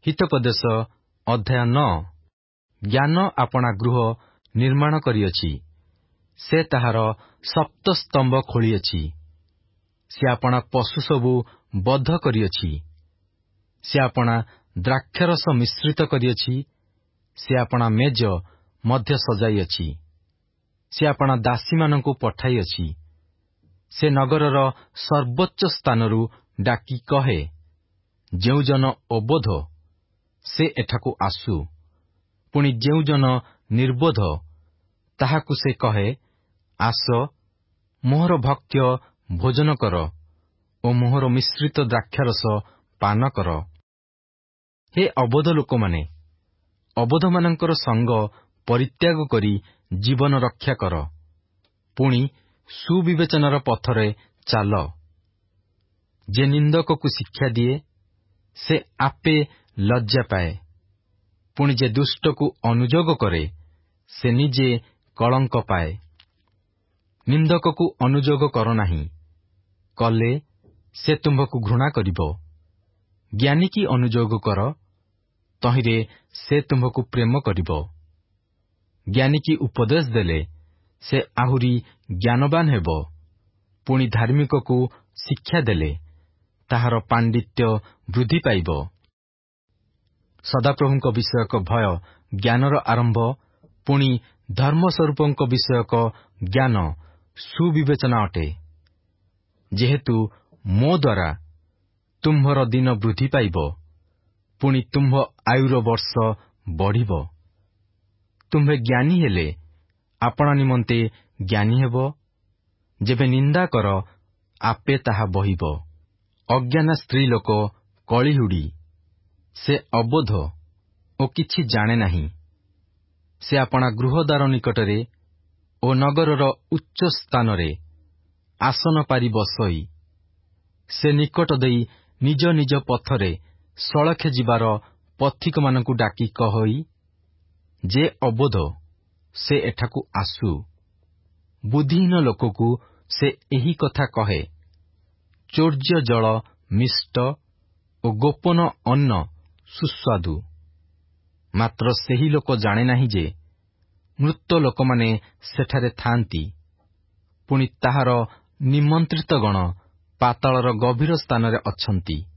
ହିତୋପଦେଶ ଅଧ୍ୟାୟ 9। ଜ୍ଞାନ ଆପଣା ଗୃହ ନିର୍ମାଣ କରିଅଛି। ସେ ତାହାର ସପ୍ତସ୍ତମ୍ଭ ଖୋଳିଅଛି। ସେ ଆପଣା ପଶୁ ସବୁ ବଧ କରିଅଛି। ସେ ଆପଣା ଦ୍ରାକ୍ଷାରସ ମିଶ୍ରିତ କରିଅଛି। ସେ ଆପଣା ମେଜ ମଧ୍ୟ ସଜାଇଅଛି। ସେ ଆପଣା ଦାସୀମାନଙ୍କୁ ପଠାଇଅଛି। ସେ ନଗରର ସର୍ବୋଚ୍ଚ ସ୍ଥାନରୁ ଡାକି କହେ, ଯେଉଁ ଜନ ଅବୋଧ ସେ ଏଠାକୁ ଆସୁ। ପୁଣି ଯେଉଁ ଜନ ନିର୍ବୋଧ ତାହାକୁ ସେ କହେ, ଆସ, ମୋହର ଭକ୍ତ୍ୟ ଭୋଜନ କର ଓ ମୋହର ମିଶ୍ରିତ ଦ୍ରାକ୍ଷାରସ ପାନ କର। ହେ ଅବୋଧ ଲୋକମାନେ, ଅବୋଧମାନଙ୍କର ସଙ୍ଗ ପରିତ୍ୟାଗ କରି ଜୀବନ ରକ୍ଷା କର। ପୁଣି ସୁବିବେଚନାର ପଥରେ ଚାଲ। ଯେ ନିନ୍ଦକକୁ ଶିକ୍ଷା ଦିଏ, ସେ ଆପେ ଲଜ୍ଜା ପାଏ। ପୁଣି ଯେ ଦୁଷ୍ଟକୁ ଅନୁଯୋଗ କରେ, ସେ ନିଜେ କଳଙ୍କ ପାଏ। ନିନ୍ଦକକୁ ଅନୁଯୋଗ କର ନାହିଁ, କଲେ ସେ ତୁମ୍ଭକୁ ଘୃଣା କରିବ। ଜ୍ଞାନୀକି ଅନୁଯୋଗ କର, ତହିଁରେ ସେ ତୁମ୍ଭକୁ ପ୍ରେମ କରିବ। ଜ୍ଞାନୀକି ଉପଦେଶ ଦେଲେ ସେ ଆହୁରି ଜ୍ଞାନବାନ ହେବ। ପୁଣି ଧାର୍ମିକକୁ ଶିକ୍ଷା ଦେଲେ ତାହାର ପାଣ୍ଡିତ୍ୟ ବୃଦ୍ଧି ପାଇବ। ସଦାପ୍ରଭୁଙ୍କ ବିଷୟକ ଭୟ ଜ୍ଞାନର ଆରମ୍ଭ। ପୁଣି ଧର୍ମସ୍ୱରୂପଙ୍କ ବିଷୟକ ଜ୍ଞାନ ସୁବିବେଚନା ଅଟେ। ଯେହେତୁ ମୋ ଦ୍ୱାରା ତୁମ୍ଭର ଦିନ ବୃଦ୍ଧି ପାଇବ, ପୁଣି ତୁମ୍ଭ ଆୟୁର ବର୍ଷ ବଢ଼ିବ। ତୁମ୍ଭେ ଜ୍ଞାନୀ ହେଲେ ଆପଣା ନିମନ୍ତେ ଜ୍ଞାନୀ ହେବ। ଯେବେ ନିନ୍ଦା କର, ଆପେ ତାହା ବହିବ। ଅଜ୍ଞାନା ସ୍ତ୍ରୀ ଲୋକ କଳିହୁଡ଼ି, ସେ ଅବୋଧ ଓ କିଛି ଜାଣେ ନାହିଁ। ସେ ଆପଣା ଗୃହଦ୍ୱାର ନିକଟରେ ଓ ନଗରର ଉଚ୍ଚ ସ୍ଥାନରେ ଆସନ ପାରି ବସଇ, ସେ ନିକଟ ଦେଇ ନିଜ ନିଜ ପଥରେ ସଳଖେ ଯିବାର ପଥିକମାନଙ୍କୁ ଡାକି କହଇ, ଯେ ଅବୋଧ ସେ ଏଠାକୁ ଆସୁ। ବୁଦ୍ଧିହୀନ ଲୋକକୁ ସେ ଏହି କଥା କହେ, ଚୋର୍ଯ୍ୟ ଜଳ ମିଷ୍ଟ ଓ ଗୋପନ ଅନ୍ନ ସୁସ୍ୱାଦୁ। ମାତ୍ର ସେହି ଲୋକ ଜାଣେ ନାହିଁ ଯେ ମୃତ ଲୋକମାନେ ସେଠାରେ ଥାଆନ୍ତି। ପୁଣି ତାହାର ନିମନ୍ତ୍ରିତଗଣ ପାତାଳର ଗଭୀର ସ୍ଥାନରେ ଅଛନ୍ତି।